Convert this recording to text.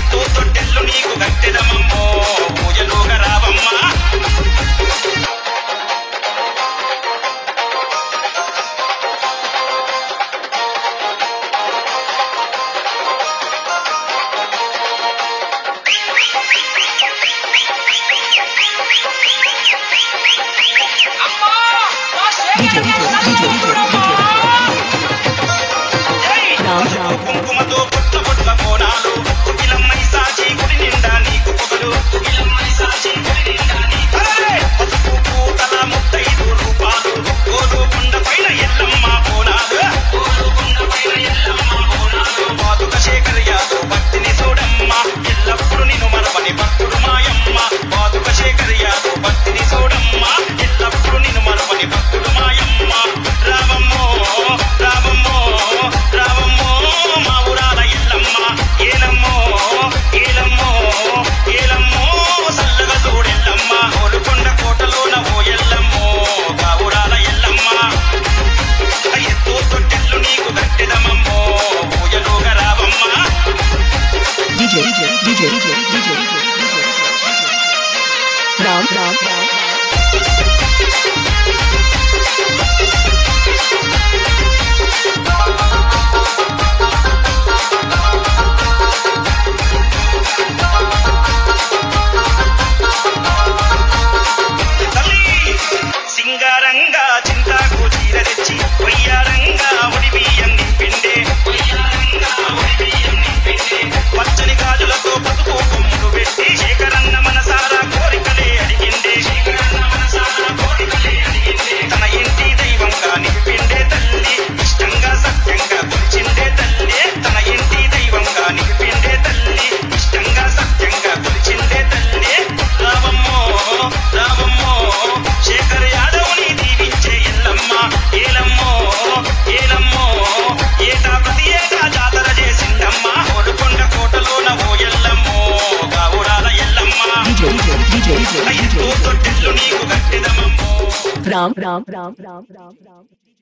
ఎత్తో తొట్టెల్లు నీకు గట్టెదమమ్మో పూజలోగా రావమ్మా కుంకుమతో పొట్ల పొట్ల కోనాలు ఇలమ్మై సాచి గుడి నిండా నీకు పొగలు ఇలమ్మై సాచి గుడి నిండా నీకు పసుపు పూతల 35 రూపాలు గోలు కొండ పైన ఎల్లమ్మ బోనాలు గోలు కొండ పైన ఎల్లమ్మ బోనాలు పాదుక శేఖర్ యాదవ్ భక్తిని చూడమ్మ ఎల్లప్పుడు నిన్ను మరవని భక్తుడు మాయమ్మ పాదుక శేఖర్ యాదవ్ భక్తిని చూడమ్మ ఎల్లప్పుడు నిన్ను మరవని భక్తుడు మాయమ్మ రావమ్మో రావమ్మో రావమ్మో మా ఊరాల ఎల్లమ్మ ఏలమ్మో ఏలమ్మో ఏలమ్మో సల్లగా చూడెల్లమ్మ ఓలుకొండ కోటలోన ఓ ఎల్లమ్మో గా ఊరాల ఎల్లమ్మ ఎత్తో తొట్టెల్లు నీకు గట్టెదమమ్మో పూజలోగా రావమ్మ రామ్ రామ్ రామ్ సింగారంగా చింతాకు చీర తెచ్చి వయ్యారంగా ఒడి బియ్యం నింపిండే పచ్చని గాజులతో పసుపు కొమ్ములు పెట్టి శేఖరన్న మనసారా కోరికలే అడిగిండే తన ఇంటి దైవంగా నిలిపిండే తల్లి ఇష్టంగా సత్యంగా కొలిచిండే తల్లి తన ఇంటి దైవంగా నిలిపిండే తల్లి ఇష్టంగా సత్యంగా కొలిచిండే తల్లి రావమ్మో రావమ్మో శేఖర్ యాదవ్ని దీవించే ఎల్లమ్మ ఏలమ్మో ఏలమ్మో ఏటా ప్రతి ఏటా జాతర చేసిందమ్మ ఓలుకొండ కోటలోన ఓ ఎల్లమ్మో గా ఊరాల ఎల్లమ్మ ఎత్తో తొట్టెల్లు నీకు గట్టెదమమ్మో రామ్ రామ్ రామ్ రామ్ రామ్ రామ్